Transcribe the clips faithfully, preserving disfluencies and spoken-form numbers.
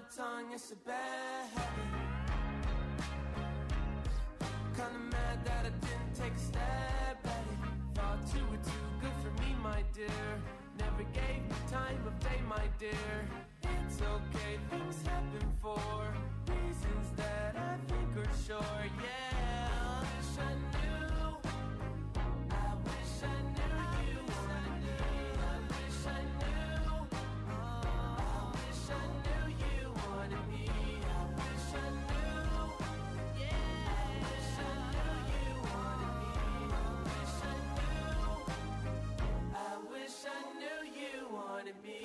tongue, it's a bad habit. Kinda mad that I didn't take a stab at it. Thought you were too good for me, my dear. Never gave me time of day, my dear. It's okay, things happen for reasons that I think are sure, yeah. I wish I knew, I wish I knew you wanted me. I wish I knew, I wish I knew you wanted me. I wish I knew, yeah. I wish I knew you wanted me. I wish I knew, I wish I knew you wanted me.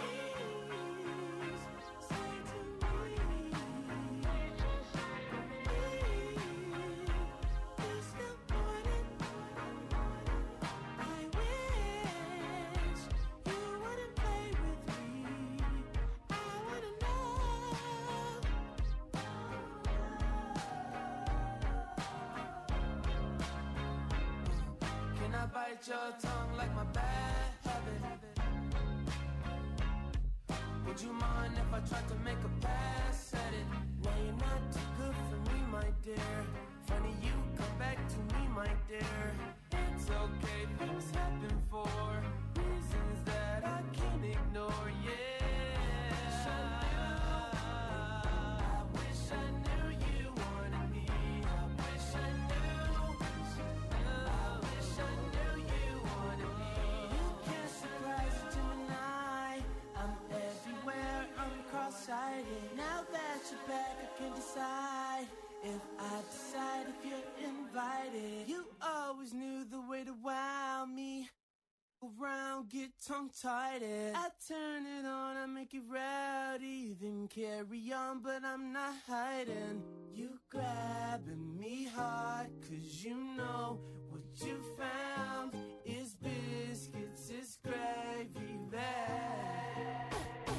Bite your tongue like my bad habit. Would you mind if I tried to make a pass at it? Now you're not too good for me, my dear. Funny you come back to me, my dear. It's okay, things happen for reasons that I can't ignore, yeah. Now that you're back, I can decide if I decide if you're invited. You always knew the way to wow me. Around, get tongue-tied. I turn it on, I make it rowdy. Then carry on, but I'm not hiding. You grabbing me hard, cause you know what you found is biscuits, is gravy there.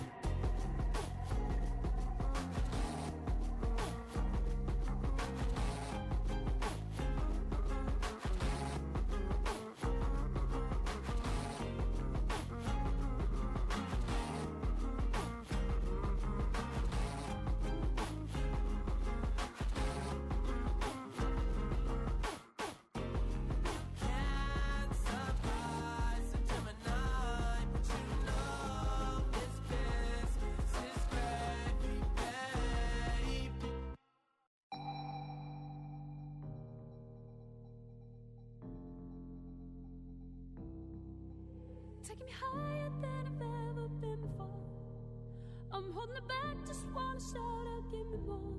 Taking me higher than I've ever been before. I'm holding it back, just wanna shout out, give me more.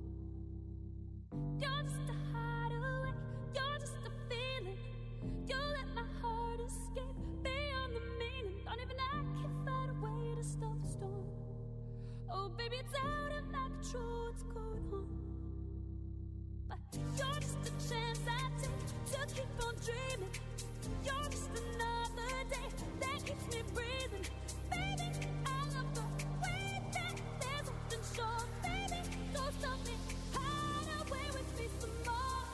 You're just a hideaway, you're just a feeling. You let my heart escape beyond the meaning. Don't even I can find a way to stop the storm. Oh baby, it's out of my control, what's going on? But you're just a chance I take to keep on dreaming. You're just another day that keeps me breathing. Baby, I love the way that there's something sure. Baby, don't stop me, hide away with me some more.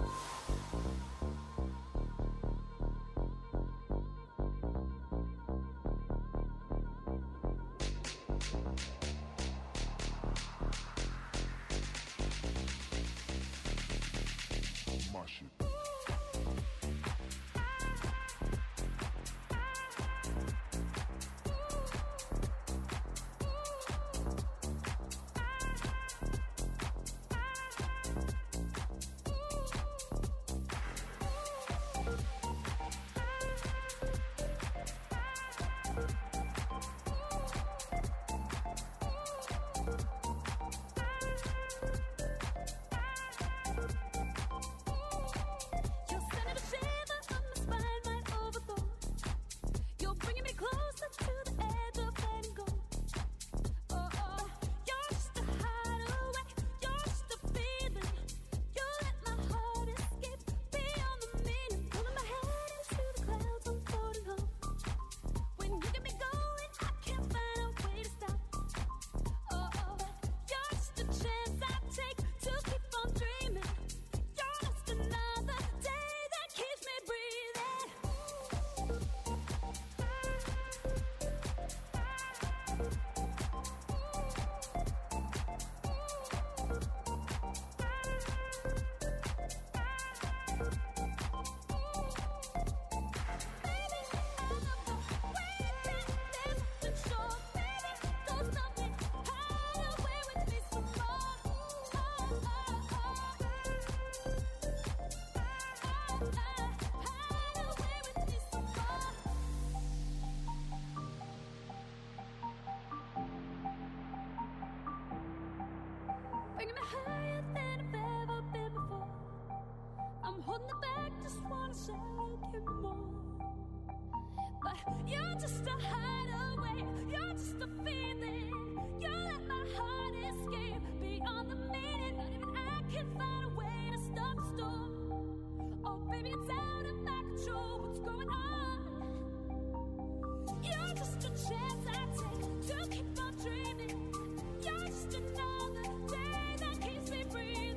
just wanna say you more. But you're just a hideaway, you're just a feeling. You let my heart escape beyond the meaning. Not even I can find a way to stop the storm. Oh baby, it's out of my control. What's going on? You're just a chance I take to keep on dreaming. You're just another day that keeps me breathing.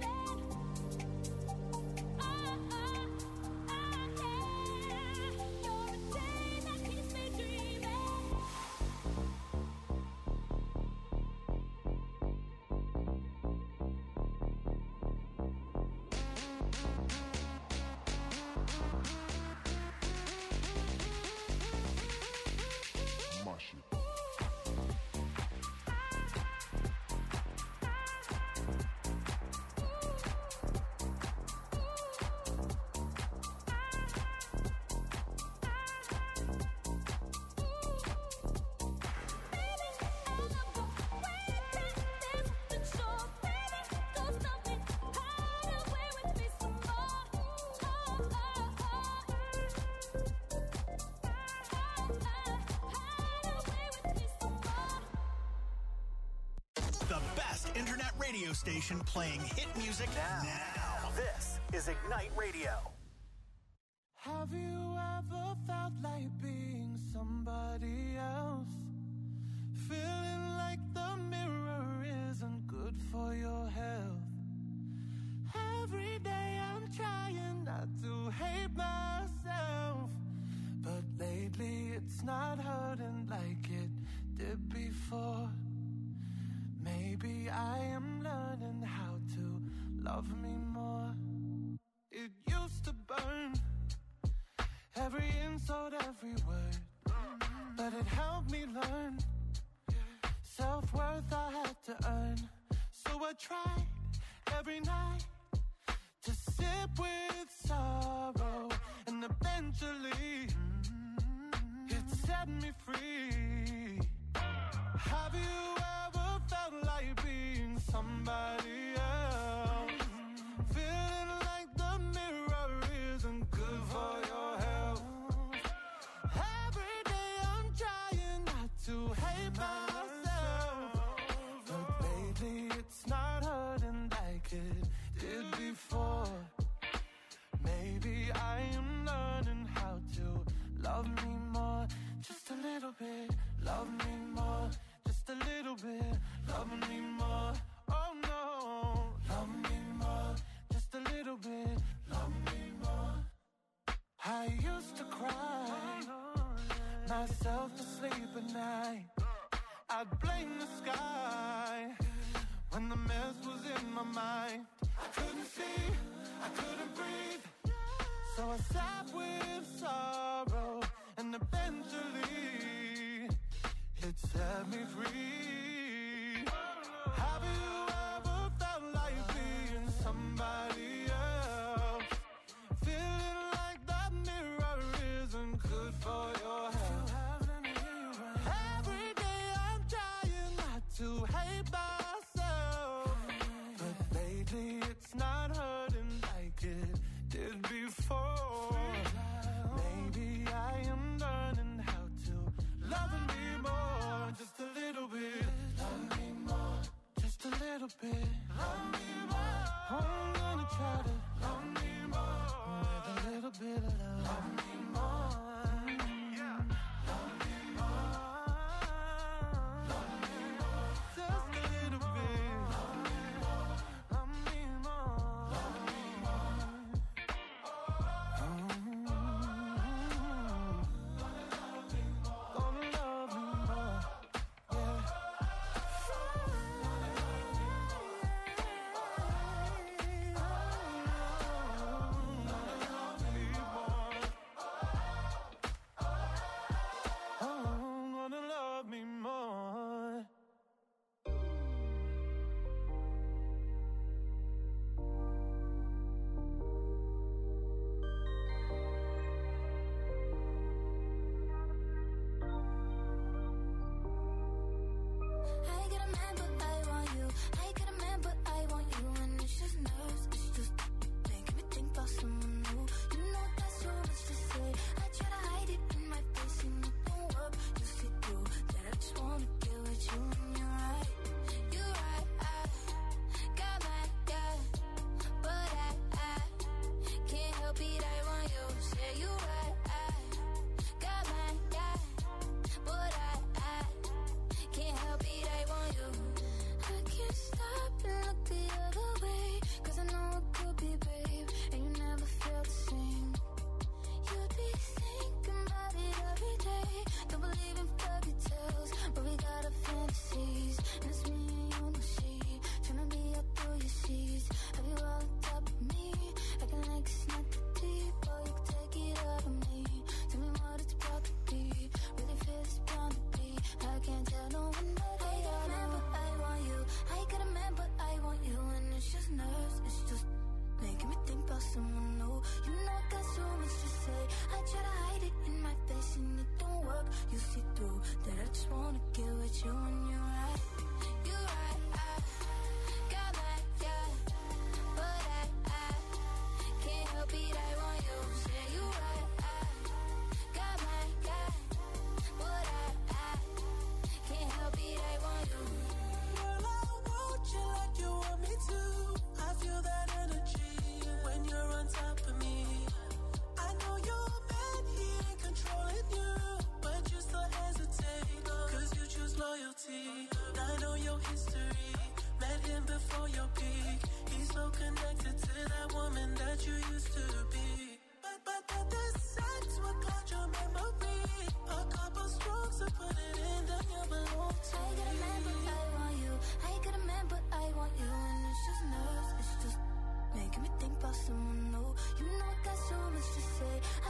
Oh, oh, oh, yeah. You're a day that keeps me dreaming. Mashi. The best internet radio station playing hit music now. now. This is Ignite Radio. Have you ever felt like being somebody else? Feeling like the mirror isn't good for your health. Every day I'm trying not to hate myself, but lately it's not hurting like it did before. Maybe I am learning how to love me more. It used to burn, every insult, every word, but it helped me learn. Self-worth I had to earn, so I tried every night to sip with sorrow, and eventually it set me free. Have you ever felt like being somebody else? Feeling like the mirror isn't good for your health. Every day I'm trying not to hate myself, but lately it's not hurting like it did before. Maybe I am learning how to love me more. Just a little bit, love me more. Just a little bit, love me more. Oh no, love me more. Just a little bit, love me more. I used to cry myself to sleep at night. I'd blame the sky when the mess was in my mind. I couldn't see, I couldn't breathe, so I sat with sorrow, and eventually it set me free. Have you ever felt like being somebody else? Feeling like that mirror isn't good for your health. Every day I'm trying not to hate myself, but lately it's not hurting like it did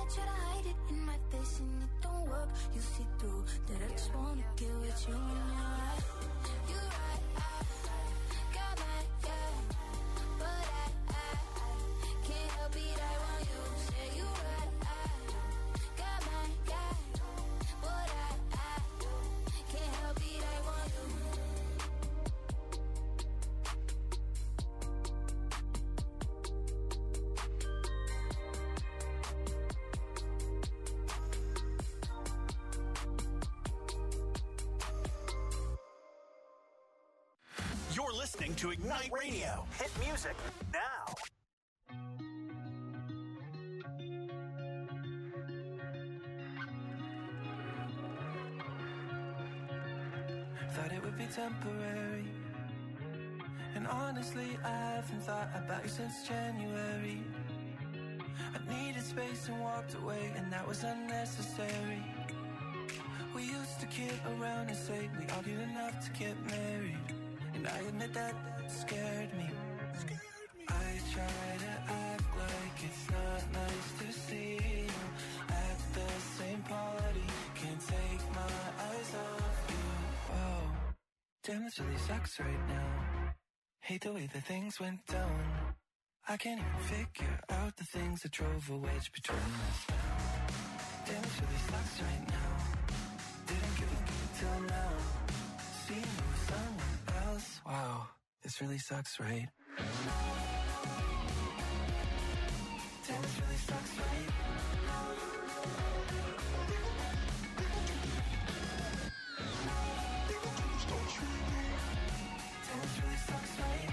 try to hide it in my face and it don't work. You see through that I just wanna get with you when you're right. You're right, I, I got my guy, but I, I, I can't help it, I want you. Say you right, I got my guy, but I, I can't help it, I want you. You're listening to Ignite Radio. Hit music now. Thought it would be temporary, and honestly I haven't thought about you since January. I needed space and walked away, and that was unnecessary. We used to kid around and say we argued enough to get married, and I admit that scared me. I try to act like it's not nice to see you at the same party. Can't take my eyes off you. Whoa, damn, this really sucks right now. Hate the way that things went down. I can't even figure out the things that drove a wedge between us now. Damn, this really sucks right now. Didn't give a fuck till now. Seeing you with someone else. Wow, this really sucks, right? Damn, this really sucks, right? Damn, this really sucks, right?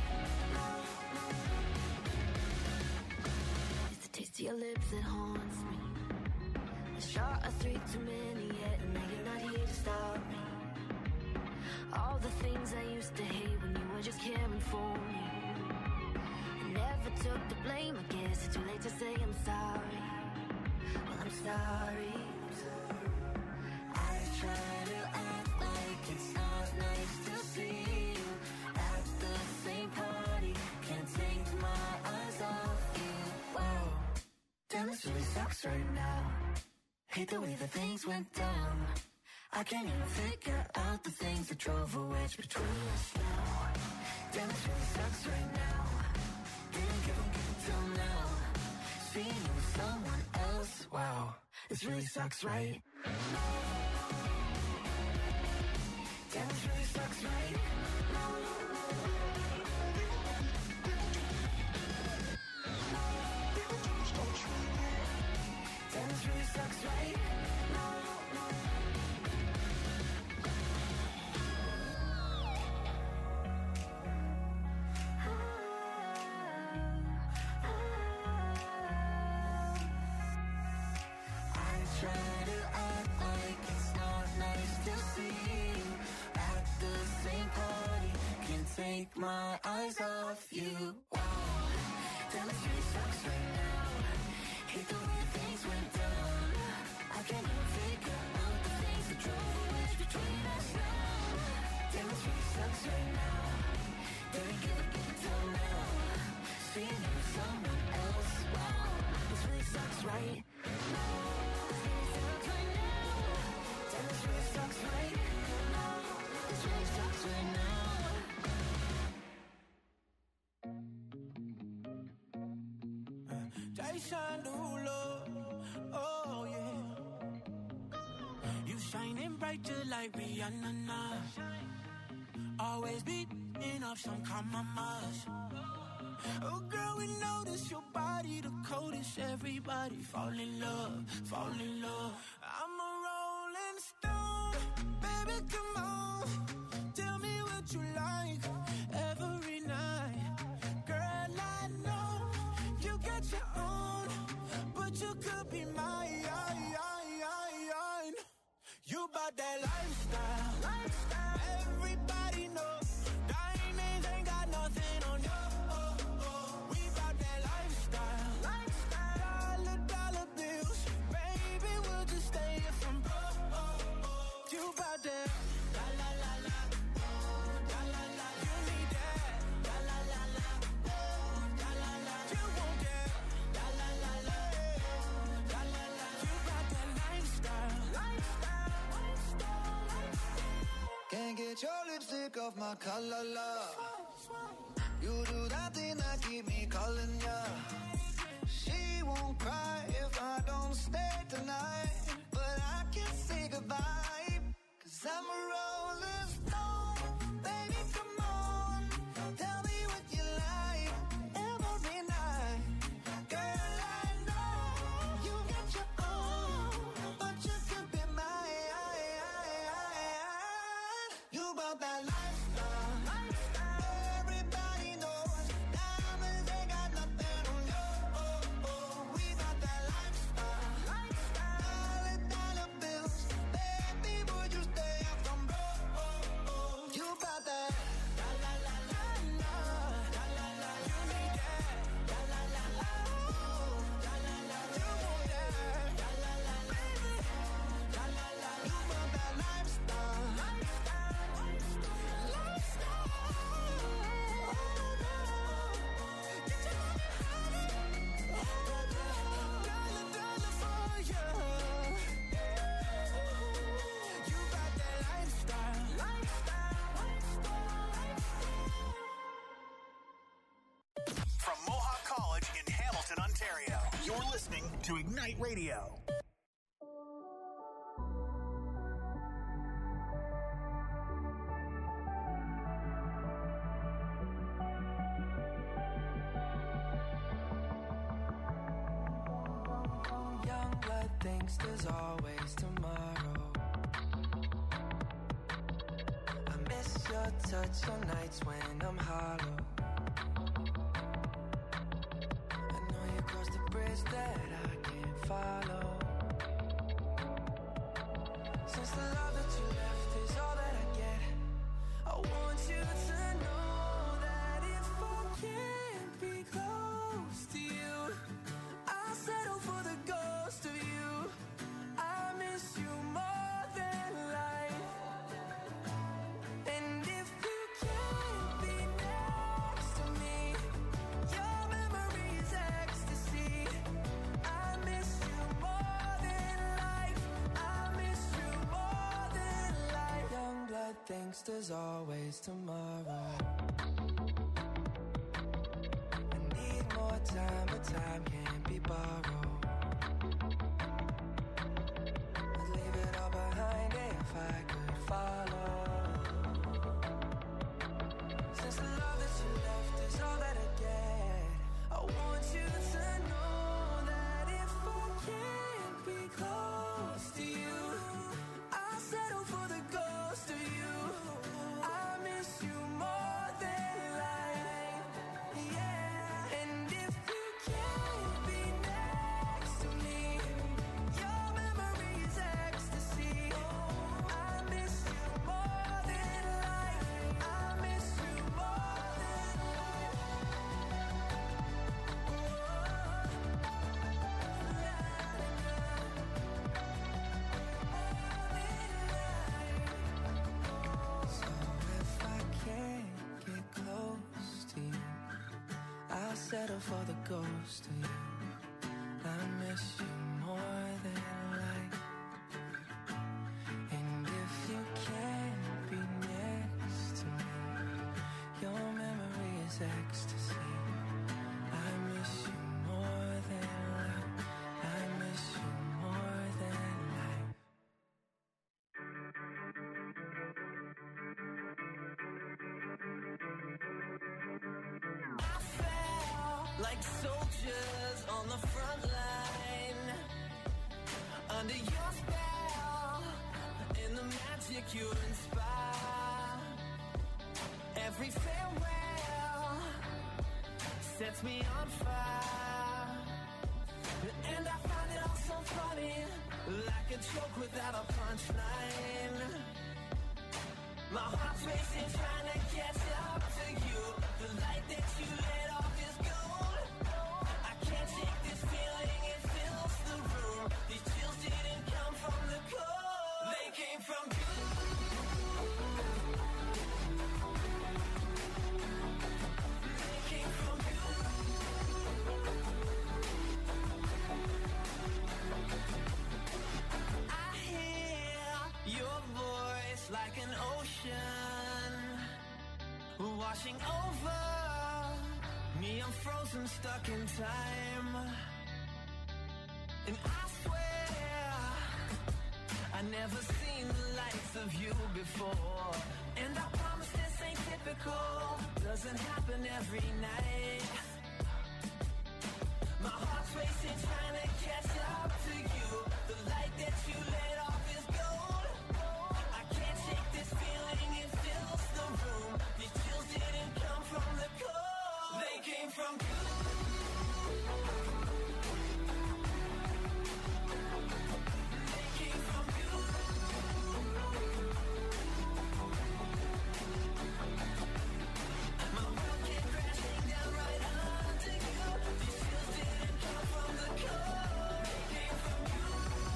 It's the taste of your lips that haunts me. A shot of three too many yet, and now you're not here to stop me. All the things I used to hate when you were just caring for me. I never took the blame, I guess it's too late to say I'm sorry. Well, I'm sorry. I try to act like it's not nice to see you at the same party. Can't take my eyes off you. Wow, damn, this really sucks right now. Hate the way that things went down. I can't even figure out the things that drove a wedge between us now. Damn, this really sucks right now. Didn't give a fuck till now. Seeing you with someone else. Wow, this really sucks, right? Damn, this really sucks, right? Damn, this really sucks, right? Take my eyes off you. Wow, damn, this really sucks right now. Hate the way things went down. I can't even figure out the things that drove a wedge between us now. Damn, this really sucks right now. Didn't give a fuck till now. Seeing you with someone else. Wow, this really sucks, right? Damn, this really sucks right now. This really sucks right now. Oh yeah, you shining bright just like Rihanna. Always beating up some compromise. Oh girl, we notice your body the coldest. Everybody fall in love, fall in love. I'm a rolling stone, baby, come on. Tell me what you like every night. Girl, I know you got your own, but you could be mine. You bout that lifestyle, lifestyle. Everybody knows diamonds ain't got nothing on you. Oh, oh. We bout that lifestyle, lifestyle. Dollar, dollar bills, baby, we'll just stay here from broke. Oh, oh. You bout that la la la la, oh, la la la. You need that la la la la, oh, la la la. You want that la la la la, oh, la la la. of my color, love. You do that thing that keep me calling ya. She won't cry if I don't stay tonight, but I can't say goodbye, cause I'm a rolling stone. Baby, come on, tell me what you like every night. Girl, I know you got your own, but you could be mine. You about that lifestyle, lifestyle. Everybody knows diamonds ain't got nothing on you. Oh, oh, we got that lifestyle, lifestyle. Dollar, dollar bills, baby, would you stay up from broke? Oh, oh, you about that. La la la la la, la la la. You need that. La la la la, oh, la la la. You want that. La la la, baby. La la la. You about that lifestyle, lifestyle, lifestyle. Oh no, get your money honey. Oh no, dollar, dollar for you. You got that lifestyle, lifestyle, lifestyle. From Mohawk College in Hamilton, Ontario, you're listening to Ignite Radio. Young blood thinks there's always tomorrow. I miss your touch on nights when I'm hollow. I know you crossed the bridge that I can't follow. Since the love that you left is all that I get, I want you to know that if I can't be close to you, I'll settle for the ghost of you. I miss you more than life. And if you can't be next to me, your memory is ecstasy. I miss you more than life. I miss you more than life. Young blood thinks there's always tomorrow. I need more time, but time can't be borrowed. I'd leave it all behind if I could follow. Since the love that you left is all that I get, I want you to know that if I can't be close to you, I'll settle for the ghost of you. I miss you more than life, yeah. And if you can't be next to me, your memory is ecstasy. I miss you more than life. I miss you more than life. So if I can't get close to you, I'll settle for the ghost of you. I miss you more than life. And if you can't be next to me, your memory is ecstasy. I miss you more than life. I miss you more than life. I felt like soldiers on the front line, under your spell, in the magic you inspire. Every farewell sets me on fire, and I find it all so funny, like a joke without a punchline. My heart's racing, trying to catch up to you. The light that you let off is gold. I can't shake this feeling, it fills the room. These chills didn't come from the cold, they came from you. They came from you. I hear your voice like an ocean, starting over. Me, I'm frozen, stuck in time. And I swear I never seen the likes of you before. And I promise this ain't typical, doesn't happen every night. My heart's racing, trying to catch up to you. The light that you let off is gold. I can't shake this feeling, it fills the room. These chills didn't come from the cold, they came from you. They came from you. My world came crashing down right under you. These chills didn't come from the cold, they came from you.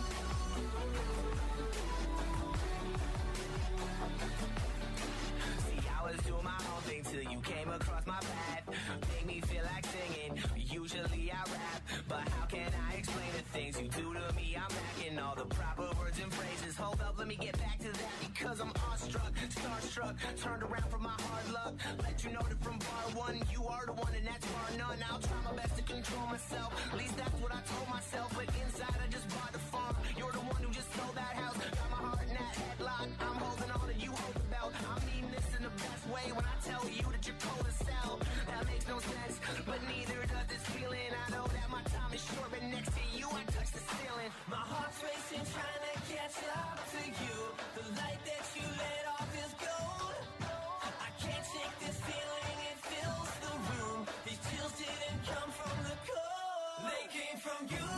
See, I was doing my own thing till you came across my path. Make me feel like singing. Usually I rap, but how can I explain the things you do to me? I'm lacking all the proper words and phrases. Hold up, let me get back to that because I'm awestruck, starstruck, turned around from my hard luck. Let you know that from bar one, you are the one and that's bar none. I'll try my best to control myself. At least that's what I told myself. But inside I just bought the farm. You're the one who just sold that house. Got my heart in that headlock. I'm holding on and you hold the belt. I mean this in the best way when I tell you that you're cold as hell. That makes no sense, but neither does this feeling. I know that my time is short, but next to you I touch the ceiling. My heart's racing, trying to catch up to you. The light that you let off is gold. I can't shake this feeling, it fills the room. These chills didn't come from the cold, they came from you.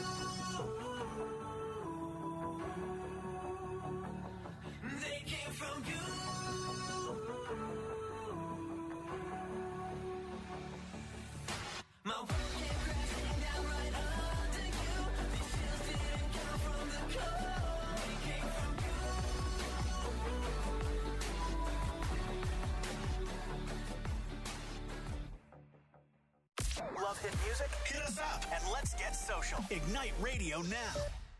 They came from you. My world came crashing down right under you. These chills didn't come from the cold, they came from you. Love hit music? Hit us up and let's get social. Ignite Radio now.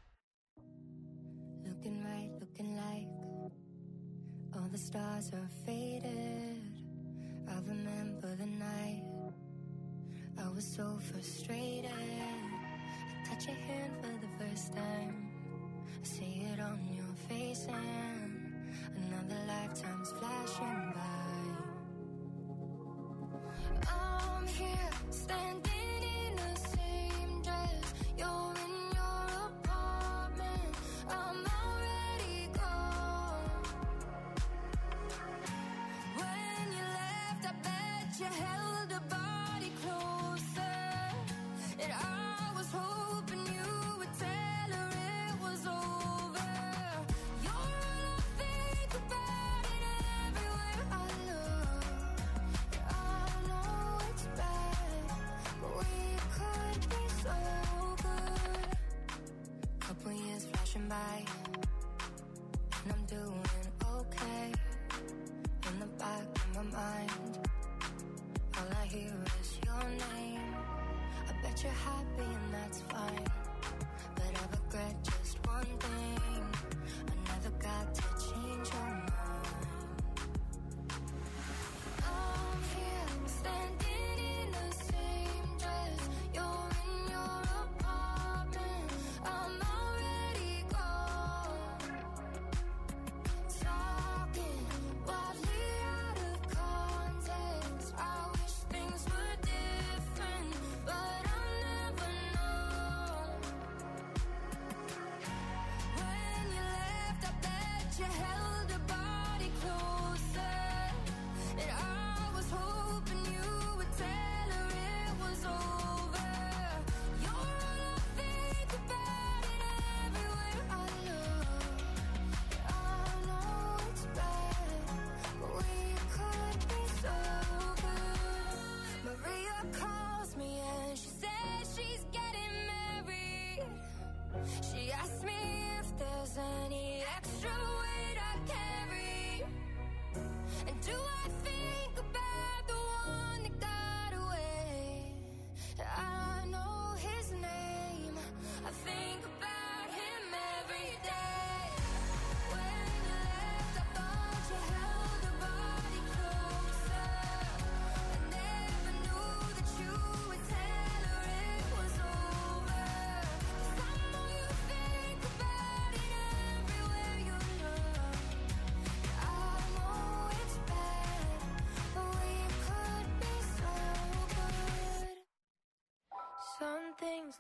Looking right, looking like all the stars are faded. I remember the night I was so frustrated. I touch your hand for the first time. I see it on your face and another lifetime's flashing by. I'm here standing in the same dress. You're in your apartment. I'm already gone. When you left, I bet you held a body closer. And I was hoping you would tell her it was over. You're all I think about it everywhere I look. And I know it's bad, but we could be so good. Couple years flashing by, and I'm doing okay. In the back of my mind, all I hear is your name. I bet you're happy and that's fine, but I regret just one thing. I never got to change your mind. I'm here standing in the same dress. You're in your apartment. I'm already gone.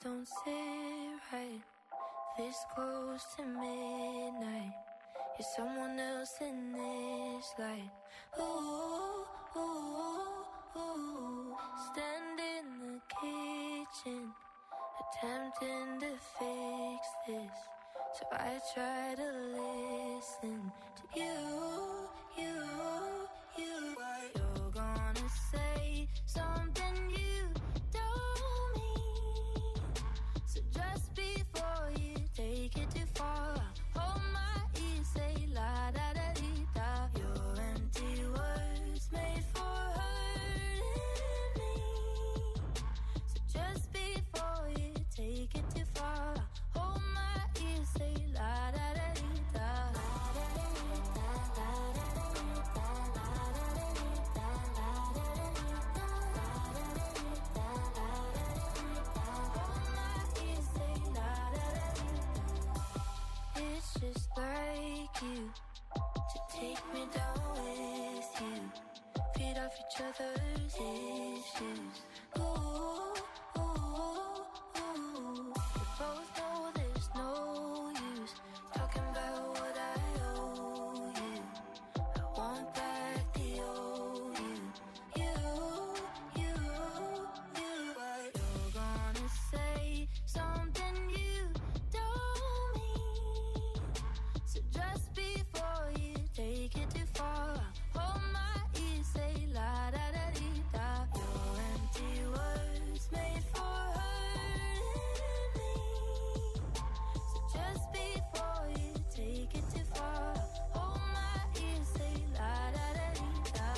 don't sit right this close to midnight. You're someone else in this light. Ooh, ooh, ooh. Stand in the kitchen, attempting to fix this. So I try to listen to you, you, you. You're gonna say something you don't mean. So just before you take it too far, hold my ear, say la da da dee da. Your empty words made for hurting me. So just before you take it too far, hold my ear, say la da da dee da. It's just like you to take me down with you, feed off each other's issues. Ooh, ooh, ooh. We both know there's no use talking about what I owe you. I want back the old you, you, you, you. You're gonna say something you don't mean. So just before you take it too far, hold my ear, say la da da dee da. Your empty words made for hurting me. So just before you take it too far, hold my ear, say la da da dee da.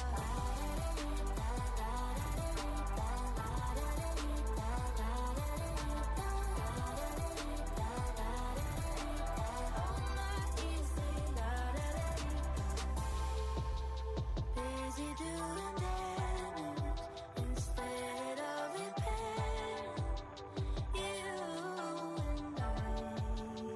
Busy doing damage instead of repairing you and I.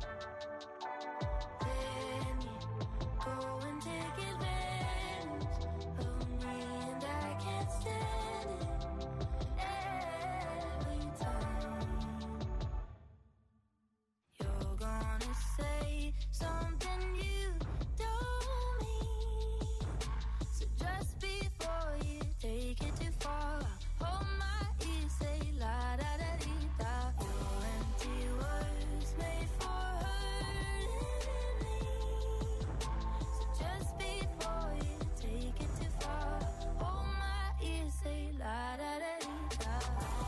Then you go and take advantage of me, and I can't stand it every time. You're gonna say something you don't mean. So just before you take it too far, hold my ear, say la da da dee da. Your empty words made for hurting me. So just before you take it too far, hold my ear, say la da da dee da.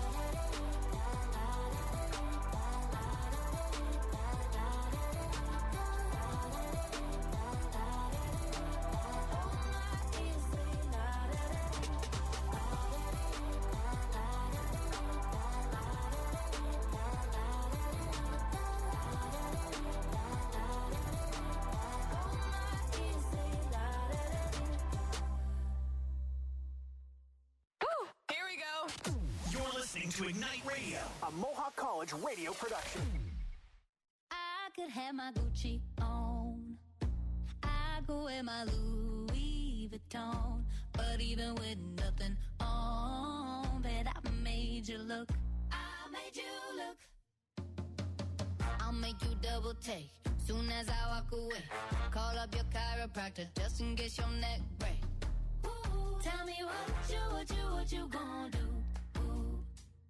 Here we go. You're listening to Ignite Radio, a Mohawk College radio production. I could have my Gucci on. I go wear my Louis Vuitton. But even with nothing on, bet I made you look. I made you look. I'll make you double take soon as I walk away. Call up your chiropractor just in case your neck break. Ooh, tell me what you, what you, what you gonna do? Ooh.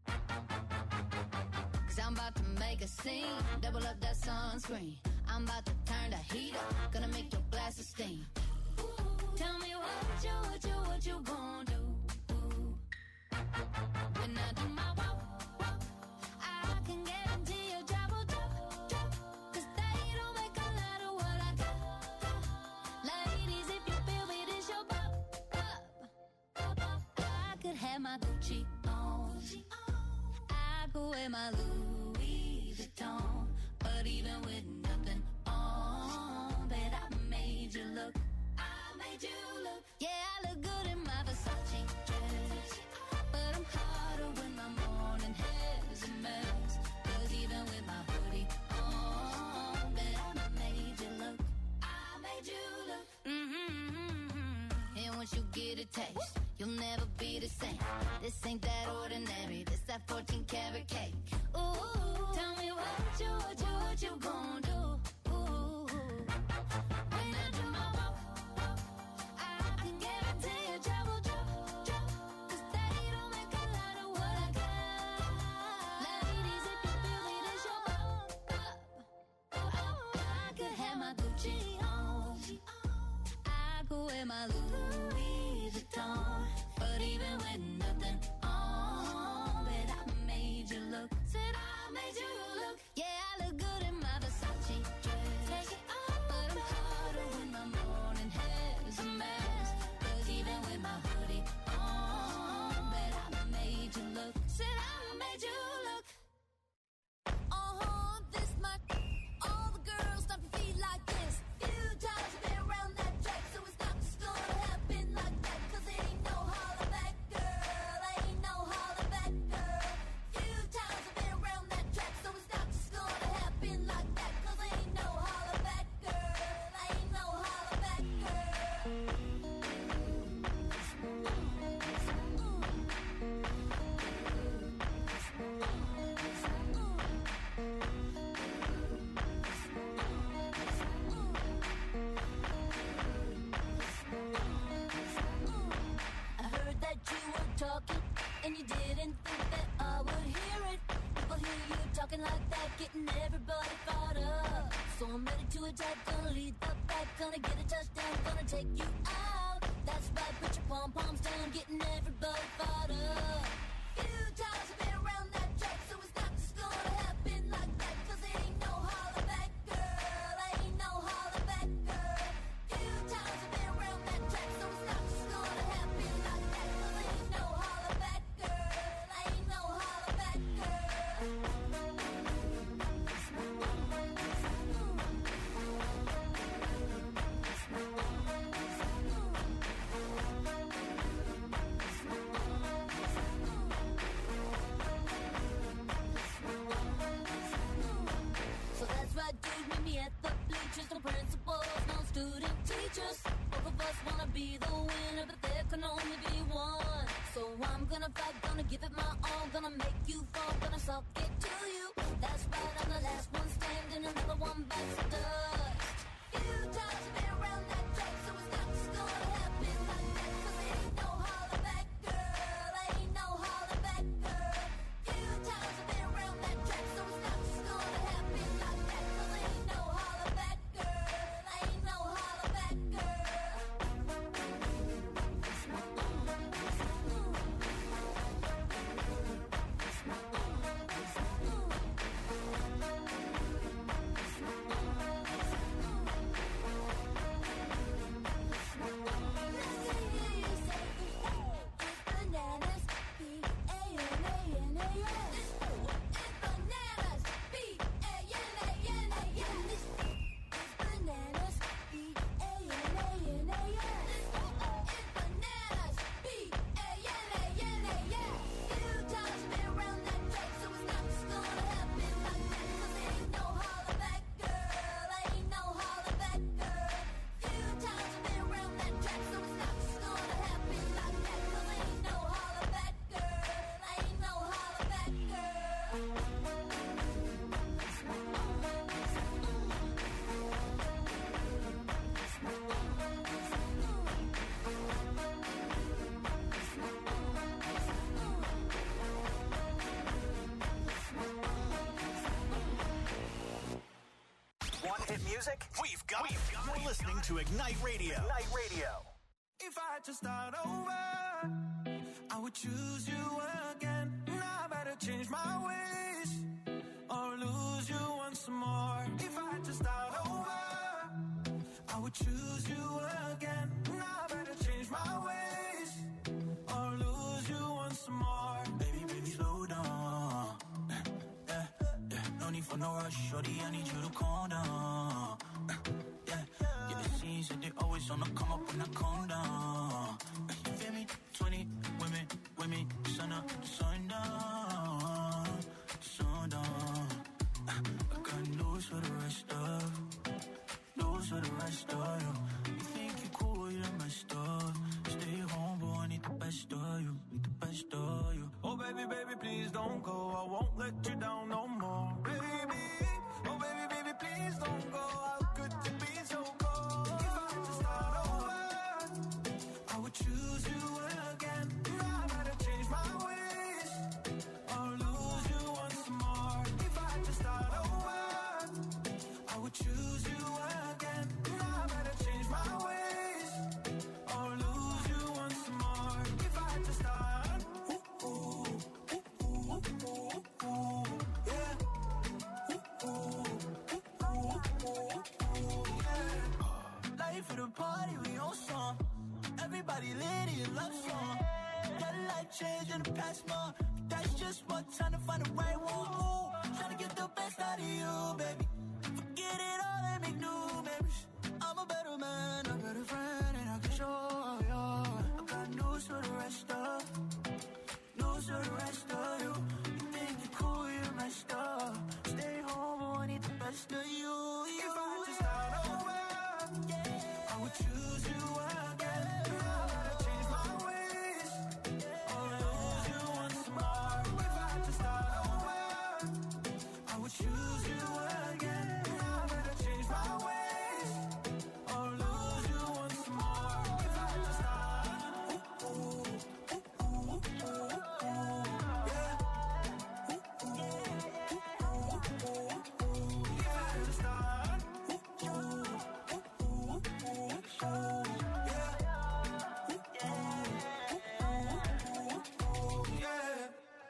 Cause I'm about to make a scene, double up that sunscreen. I'm about to turn the heat up, gonna make your glasses steam. Ooh, tell me what you, what you, what you gonna do? Ooh. When I do my walk, walk, I can guarantee your job will drop, drop. Cause they don't make a lot of what I got, got. Ladies, if you feel me, this your bop, bop, bop, bop. I could have my Gucci on. I could wear my Louis Vuitton. But even with nothing on, bet I made you look. I made you look. Yeah, I look good in my Versace dress. But I'm hotter when my morning hair's a mess. Cause even with my hoodie on, bet I made you look. I made you look. Mm-hmm. And once you get a taste, you'll never be the same. This ain't that ordinary. This that fourteen karat cake. Ooh. my Gucci on. I could wear my Louis Vuitton. But even with nothing on, bet I made you look. Said I made you look. Yeah, I look good in my Versace dress. Take it off, but I'm hotter when my morning hair's a mess. Cause even with my hoodie on, bet I made you look. Said I made you look. Uh-huh, this my, all the girls stop your feet like this. Few times been around that track, so it's not just gonna happen like that. Cause it ain't no holler back, girl. Ain't no holler back, girl. Few times I've been around that track, so it's not just gonna happen like that. Cause it ain't no holler back, girl. Ain't no holler back, girl. I heard that you were talking, and you didn't think that I would hear it. People hear you talking like that, getting everybody fired up. So I'm ready to attack, gonna lead the back, gonna get a touchdown, gonna take you out. That's right, put your pom-poms down, getting everybody fired up. Few times I've been around that track, so it's not just gonna happen like that. Cause it ain't no holler back, girl. Ain't no holler back, girl. Few times I've been around that track, so it's not just gonna happen like that. Cause it ain't no holler back, girl. Ain't no holler back, So that's right, dude, meet me at the bleachers. No principals, no student teachers. Both of us wanna be the winner, but there can only be one. So I'm gonna fight, gonna give it my all, gonna make you fall, gonna suck it to you. That's right, I'm the last one standing, another one bites the dust. Few times I've been around that track, so it's not just gonna happen like that. Cause it ain't no holler back, girl. Ain't no holler back, girl. Few times I've been around that track, so it's not just gonna happen like that. Cause it ain't no holler back, girl. Ain't no holler back, girl. Bananas, B A N A N A S. It's bananas, B A N A N A S. It's bananas, B A N A N A S. It's bananas, B A N A N A S. Few times been around that track, so it's not just gonna happen like that. Cause it ain't no holler back, girl. Ain't no holler back, girl. Few times been around that track, so it's not just gonna happen like that. Cause it ain't no holler back, girl. Ain't no holler back, girl. Want hit music? We've got it. You're listening to Ignite Radio. Ignite Radio. If I had to start over, I would choose you again. Now I better change my ways or lose you once more. If I had to start over, I would choose you again. Now I better change my ways or lose you once more. Baby, baby, slow down. Yeah, yeah. No need for no rush, shorty. I need you to calm down. Yeah, yeah. The scenes that they always on the come up when I calm down. You feel me? Twenty women, women, sun up, sundown, sundown. I got news for the rest of, news for the rest of you. You think you cool, you're messed up. Stay home, but I need the best of you, need the best of you. Oh baby, baby, please don't go. I won't let you down no more, baby. Oh baby, baby, please don't go. How could you be so cold? If I had to start over, I would choose you again. Now I better change my ways or lose you once more. If I had to start over, I would choose you again. body lit in your love song. Got a life change in the past month, but that's just one time to find the right one. Ooh, trying to get the best out of you, baby. Forget it all and make new memories. I'm a better man, a better friend, and I can show you. I got news for the rest of, news for the rest of you. You think you're cool, you're messed up. Stay home, I want it the best of you. you. If I had to start over, yeah, I would choose you again. I gotta change my ways, I'll lose you once more. If I had to start over, I would choose you again. I gotta change my ways, I'll lose you once more. If I had to start, ooh, ooh, ooh, ooh, ooh, ooh, yeah. Ooh, ooh, ooh, ooh, ooh, ooh. If I had to start, ooh, ooh, ooh, ooh, ooh, ooh, yeah. Ooh, ooh, ooh, ooh, yeah.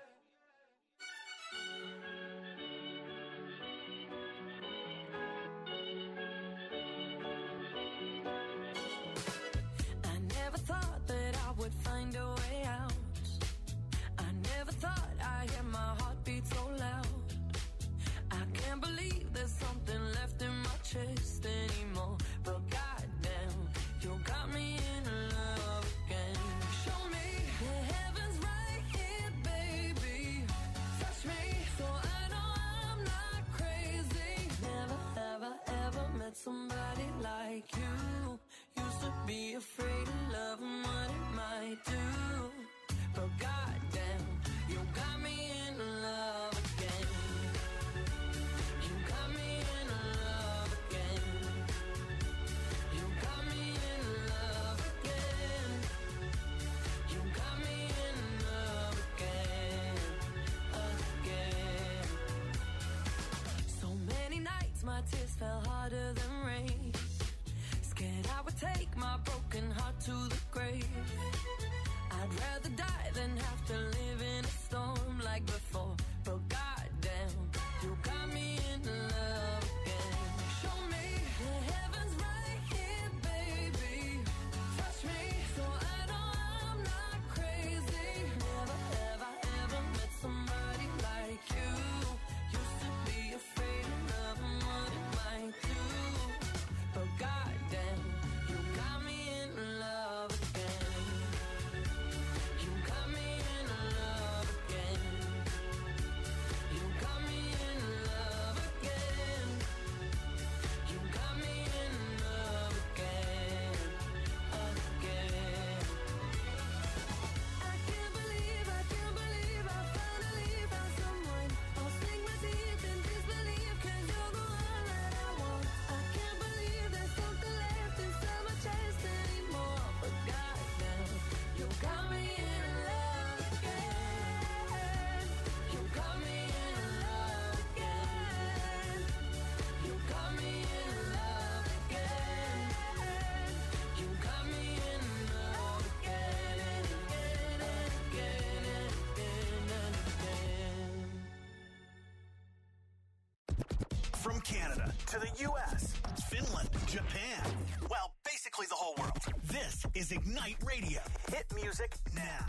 I never thought that I would find a way out. I never thought I'd hear my heartbeat so loud. I can't believe there's something left in my chest anymore. But goddamn, you got me in love again. Show me the heavens right here, baby. Touch me so I know I'm not crazy. Never, ever, ever met somebody like you. Used to be afraid of love and what it might do. But goddamn, you got me in love again. You got me in love again. You got me in love again. You got me in love again, again. So many nights my tears fell harder than rain. Scared I would take my broken heart to the grave. I'd rather die than have to live in a storm like before. But goddamn, you got me in love again. Show me the heavens right here, baby. Touch me so I know I'm not crazy. Never, ever, ever met somebody like you. Used to be afraid of love and what it might do. But goddamn, you got me in love again. You got me in love again. You got me in love again. You got me in love again, again. I can't believe, I can't believe I finally found someone. I'll sink my teeth in disbelief, 'cause you're the one that I want. I can't believe there's something left inside my chest anymore. But goddamn, you got me in love again. You got me in love again. You got me in love again. You got me in love again and again and again and again and again. From Canada to the U S, Finland, Japan, well, basically the whole world. This is Ignite Radio. Hit music now.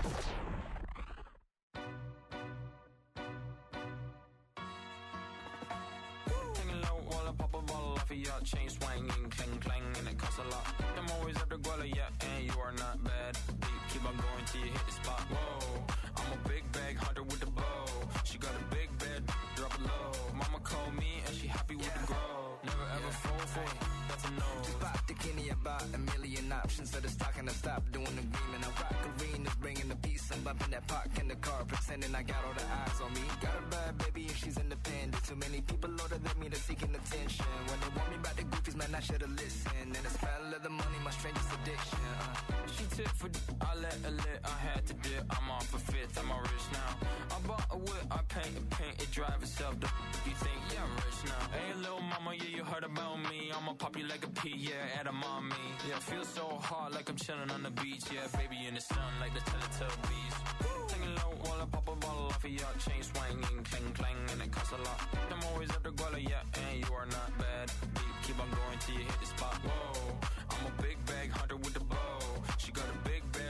Taking low while I pop a bottle off of your chain swinging, clang clang, and it costs a lot. I'm always at the guala, yeah, and you are not bad. Deep, keep on going till you hit the spot. Whoa, I'm a big bag hunter with the bow. She got a big bed, drop it low. Mama called me and she happy with the grow. Never ever fall for it, that's a no. Just pop the Kenny about a million options. So the stock and I stop doing the green. And I rock arenas, bringing the peace. I'm bumping that park in the car, pretending I got all the eyes on me. Got a bad baby and she's independent. Too many people older than me, they're seeking attention. When they want me about the goofies, man, I should've listened. And the smell of the money, my strangest addiction. Uh. She tip for d- I let her lit, I had to dip. I'm off a fifth, I'm all rich now. I bought a whip, I paint it, paint it, drive itself. The f- you think, yeah, I'm rich now. Hey, little mama, yeah, you heard about me. I'ma pop you like a pea, yeah, at a mommy. Yeah, feel so hot like I'm chilling on the beach. Yeah, baby in the sun like the Teletubbies. Taking low while I pop a bottle off of your chain swinging, clang clang, and it costs a lot. I'm always at the guala, yeah, and you are not bad. Deep, keep on going till you hit the spot. Whoa, I'm a big bag hunter with the bow. She got a big bag.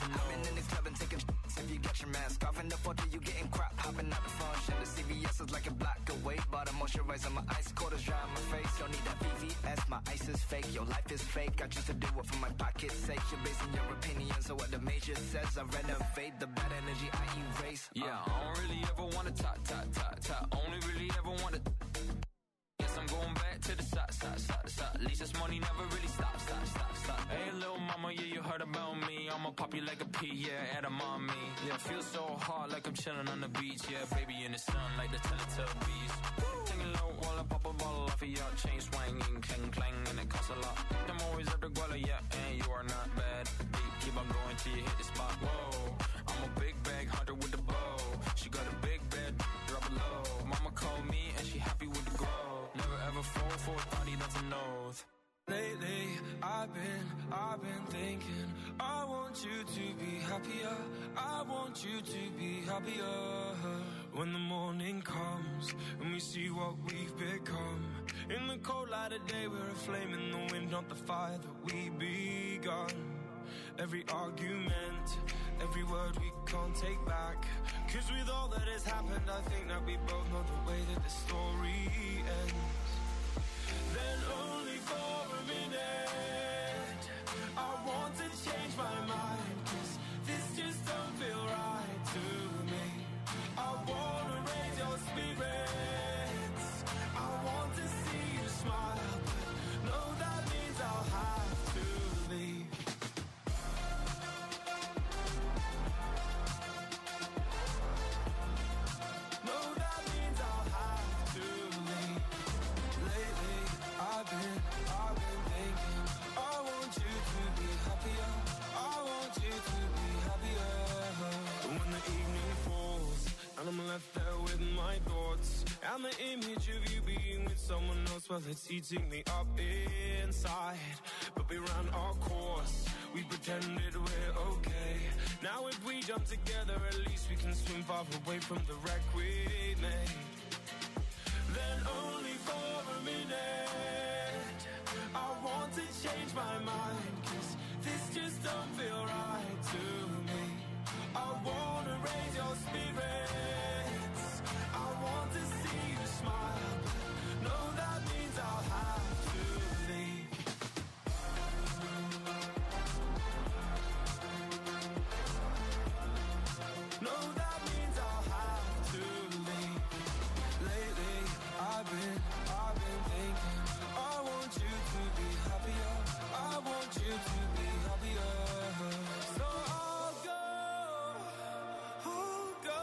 nothing I've been in the club and taking shots. If you get your mask off in the photo, you getting crap. Hopping out the phone, shit. The C V S is like a block away. Bought a moisturizer, my ice cold is dry on my face. Don't need that V V S, my ice is fake. Your life is fake. I choose to do it for my pocket's sake. You're basing your opinions on what the major says. I renovate the bad energy I erase. Uh. Yeah, I don't really ever wanna talk, talk, talk, talk. Only really ever wanna. Guess I'm going back to the side, side, side, side. At least this money never really stops, stop, stop, stop. Hey, little mama, yeah, you heard about me. I'ma pop you like a pea, yeah, edamame. Yeah, feel so hard like I'm chilling on the beach. Yeah, baby in the sun like the Teletubbies. Singing low while I pop a bottle off of your chain swinging, clang, clang, and it costs a lot. I'm always at the guala, yeah, and you are not bad. Deep, keep on going till you hit the spot. Whoa, I'm a big bag hunter with the bow. She got a big bed, drop it low. Mama called me and she happy with the grow. Never ever fall for a thotty, that's an oath. Lately, I've been, I've been thinking, I want you to be happier. I want you to be happier. When the morning comes and we see what we've become. In the cold light of day, we're a flame in the wind, not the fire that we begun. Every argument, every word we can't take back. Cause with all that has happened, I think that we both know the way that the story ends. Then only for a minute, I want to change my mind. Cause this just don't feel right to me. I wanna raise your spirits. I want to see you smile. But no, that means I'll have to leave. No, that means I'll have to leave. Lately, I've been, I've been thinking, I want you to be happier. I want you to be happier. When the evening falls and I'm left there with my thoughts and the image of you being with someone else, well, it's eating me up inside. But we ran our course, we pretended we're okay. Now if we jump together, at least we can swim far away from the wreck we made. Then only for a minute, I want to change my mind. Cause this just don't feel right to me. I wanna raise your spirits. I want to see you smile. No, that means I'll have to leave. No, that means I'll have to leave. Lately, I've been, I've been thinking, I want you to be happier. I want you to be happier. So I'll go, I'll go,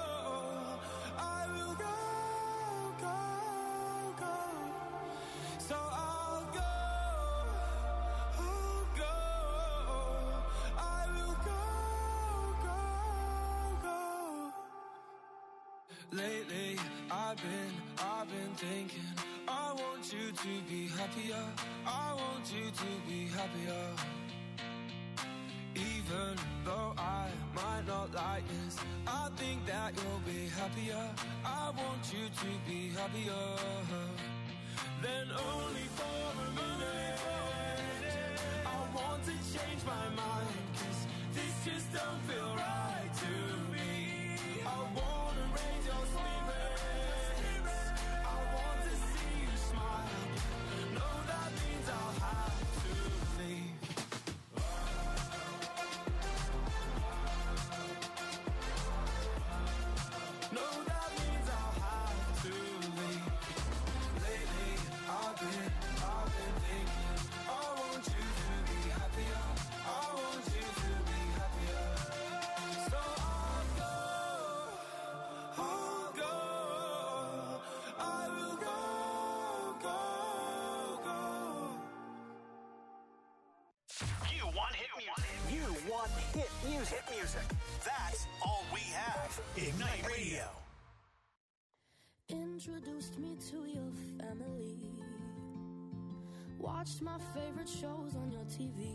I will go, go, go. So I'll go, I'll go, I will go, go, go. Lately, I've been, I've been thinking, I want you to be happier. I want you to be happier. Even though I might not like this, I think that you'll be happier. I want you to be happier. Then only for a minute, I want to change my mind. Cause this just don't feel right to me. I wanna raise your spirits. I want to see you smile. No, that means I'll have to leave. No, that means I'll have to leave. Lately, I've been, I've been thinking, I want you to be happier. I want you to be happier. So I'll go, I'll go, I will go, go, go. You want hit music. You want hit music. Hit music. That's all we have. Ignite Radio. Introduced me to your family. Watched my favorite shows on your T V.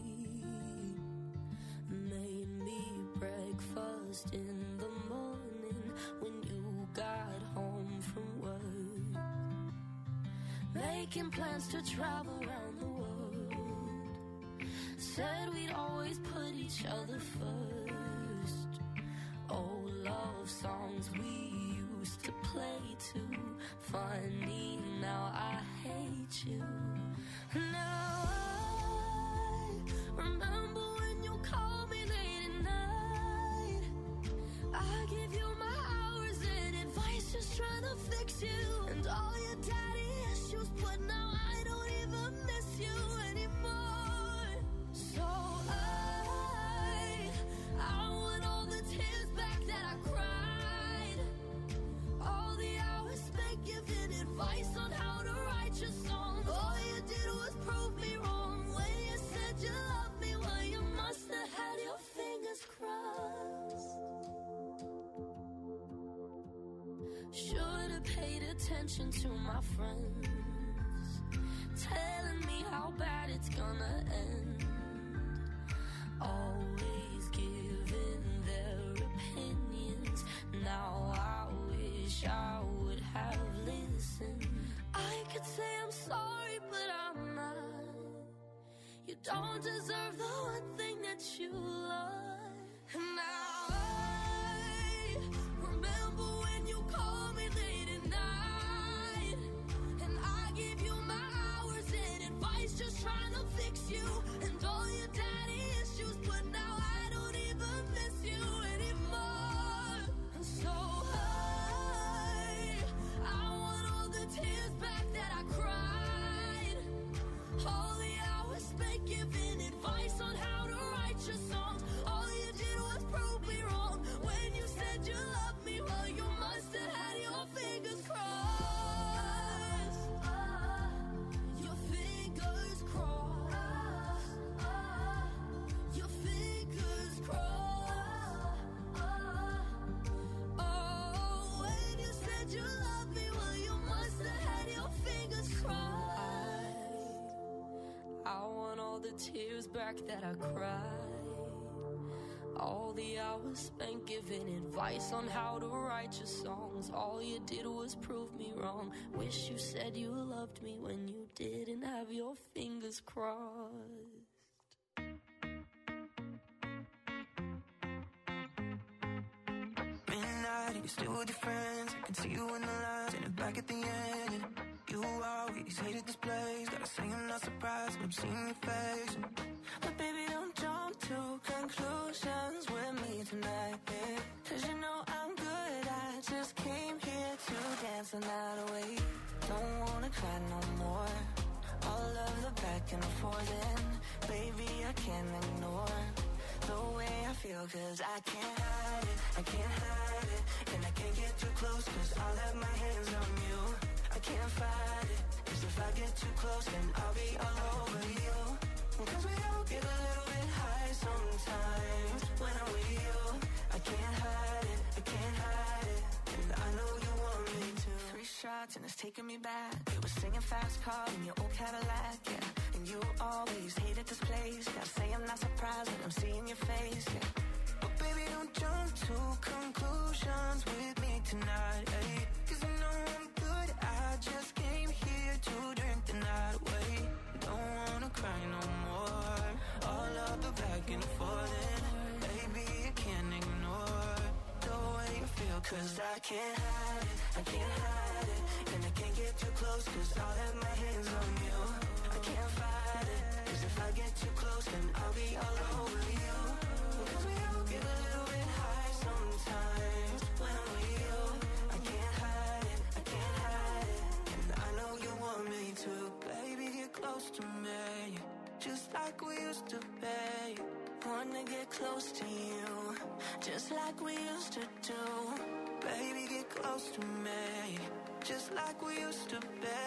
Made me breakfast in the morning when you got home from work. Making plans to travel around the world. Said we'd always put each other first. Old love songs we used to play too. Funny, now I hate you. Now I remember when you called me late at night. I give you my hours and advice, just trying to fix you. And all your daddy issues, but now I don't even miss you anymore. So I, I want all the tears back that I cried. All the hours spent giving advice on how to write your songs. All you did was prove me wrong when you said you loved me. Well, you must have had your fingers crossed. Should've paid attention to my friends, telling me how bad it's gonna end. Always giving their opinions. Now I wish I would have listened. I could say I'm sorry, but I'm not. You don't deserve the one thing that you love. And now I remember when you called me late at night, and I give you my hours and advice, just trying to fix you. And all your daddy issues, but now I don't even miss you anymore. And so I, I want all the tears back that I cried. All the hours spent giving advice on how to write your songs. All you did was prove me wrong when you said you loved me. Well, you must have had your fingers crossed. Your fingers crossed. Your fingers crossed. Oh, when you said you loved me, well, you must have had your fingers crossed. I want all the tears back that I cried. All the hours spent giving advice on how to write your songs. All you did was prove me wrong. Wish you said you loved me when you didn't have your fingers crossed. Midnight, you're still with your friends. I can see you in the lines and back at the end. You always hated this place. Gotta say I'm not surprised when I'm seeing your face. But baby, don't jump to conclusions with me tonight, yeah. Cause you know I'm good, I just came here to dance the night away. Don't wanna cry no more. All of the back and forth, and baby, I can't ignore the way I feel, cause I can't hide it, I can't hide it. And I can't get too close, cause I'll have my hands on you. I can't fight it, cause if I get too close, then I'll be all over you. Cause we all get a little bit high sometimes when I'm with you. I can't hide it, I can't hide it. And I know you want me to. Three shots and it's taking me back. You were singing fast car in your old Cadillac, yeah. And you always hated this place. Gotta say I'm not surprised when I'm seeing your face, yeah. But baby, don't jump to conclusions with me tonight, eh? Cause you know I'm good, I just came here to drink the night away. Don't wanna cry no more. All of the back and forth, and baby, you can't ignore the way you feel, cause I can't hide it, I can't hide it. And I can't get too close, cause I'll have my hands on you. I can't fight it, cause if I get too close, then I'll be all over you. Cause we all get a little bit high sometimes when I'm with you. I can't hide it, I can't hide it. And I know you want me to. Baby, get close to me, just like we used to be. Wanna get close to you, just like we used to do. Baby, get close to me, just like we used to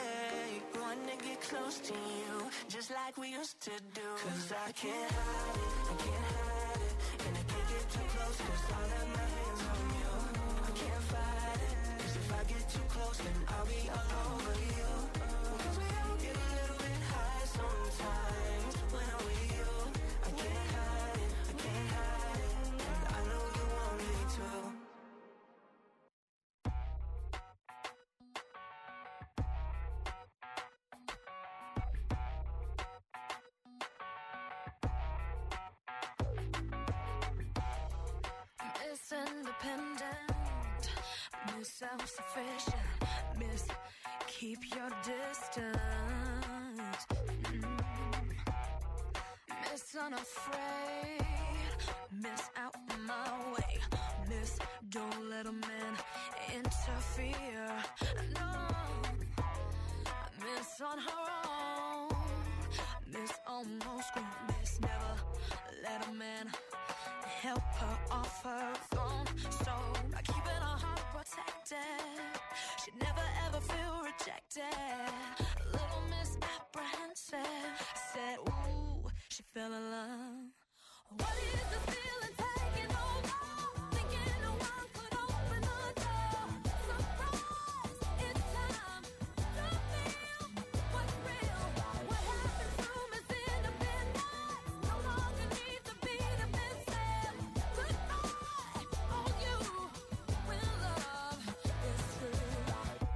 be. Wanna get close to you, just like we used to do. Cause I can't hide it, I can't hide it. And I can't get too close, cause I'll have my hands on you. I can't fight it, cause if I get too close, then I'll be all over you. Cause we all get a little bit high sometimes when I'm with you. I can't hide it, I can't hide it. And I know you want me to. independent, Miss self-sufficient, Miss keep your distance, mm. Miss unafraid, Miss out my way, Miss don't let a man interfere, no, Miss on her own, Miss almost grown, Miss never let a man help her off her throne. So by keeping her heart protected, she'd never ever feel rejected. A little Miss apprehensive said, ooh, she fell in love. What is the feeling taking over? Thinking no one could open the door. Surprise, it's time to feel what's real. What happened to Miss Independence? No longer needs to be defensive. Goodbye, oh you, when love is true.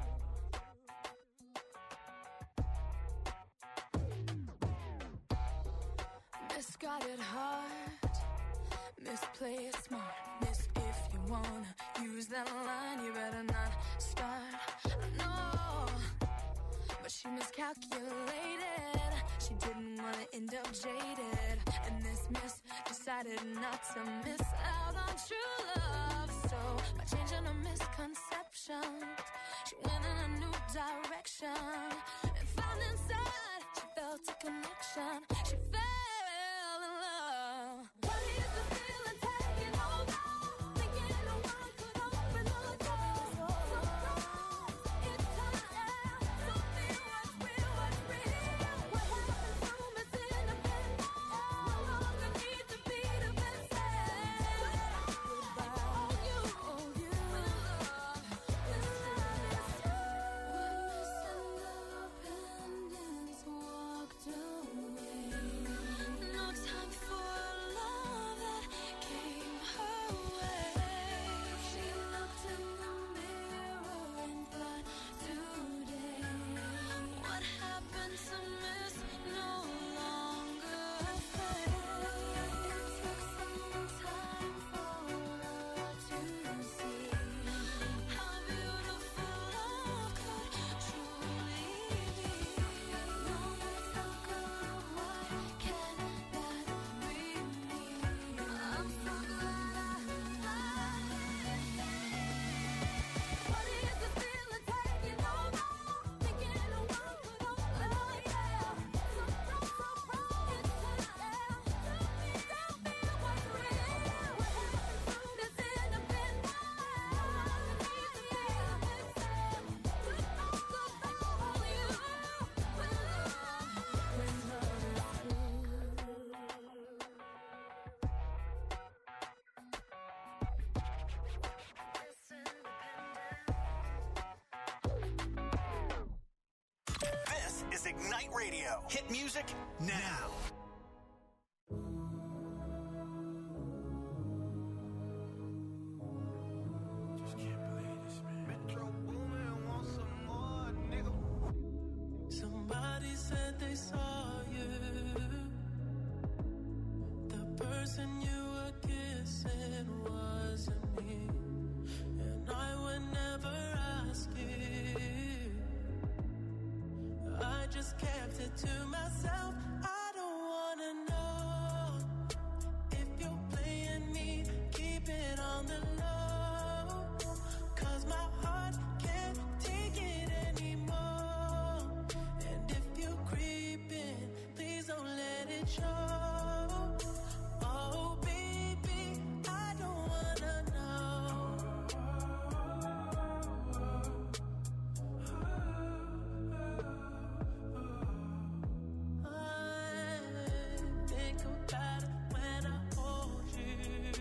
Miss got it hard, Miss play it smart, Miss if you wanna use that line, you better not start, no, but she miscalculated, she didn't wanna end up jaded, and this Miss decided not to miss out on true love, so by changing her misconceptions, she went in a new direction, and found inside, she felt a connection, she fell in love. What is the feeling taking over? Thinking no one could open the door. Surprise, it's time to feel what's real, what's real. What happened to Miss Independence? No longer need to be defensive. Goodbye, oh you, oh you, when love, when love is true. When Miss Independence walked away, no time for love that came her way. She looked in the mirror and thought, today, what happened to Miss no longer afraid? It took some time for her to see how beautiful love could truly be. No matter good, why can't that be me? I'm so glad I What is the feeling taking over? Thinking no one could open the door. Surprise, surprise, it's time to feel, feel what's real. What happened to Miss Independence? Need to be defensive. Goodbye, goodbye, all you, when love, when love is This is Ignite Radio. Hit music now. Just can't believe this, man. Metro Boomin wants some more, nigga. Somebody said they saw you. The person you were kissing wasn't me. And I would never ask you. I just kept it to myself. I don't wanna know if you're playing me. Keep it on the low, 'cause my heart can't take it anymore. And if you're creeping, please don't let it show. Oh baby, I don't wanna know. I think about it when I hold you.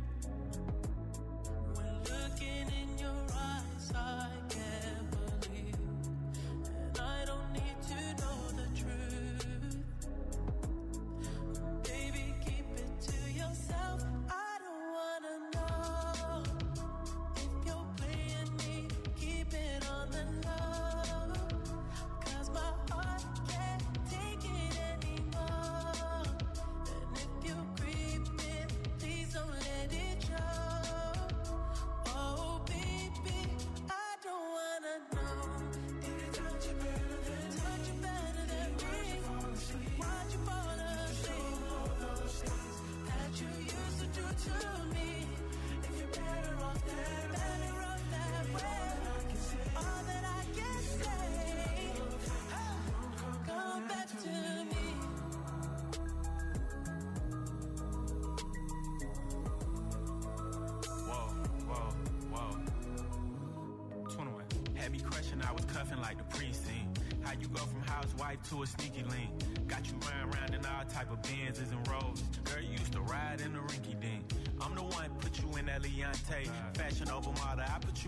When looking in your eyes, I can't believe. And I don't need to know the truth. Had me crushing, I was cuffing like the precinct. How you go from housewife to a sneaky link? Got you riding around in all type of Benzes and Rolls. Girl, you used to ride in the rinky dink. I'm the one put you in that Leontay. Fashion over model, I put you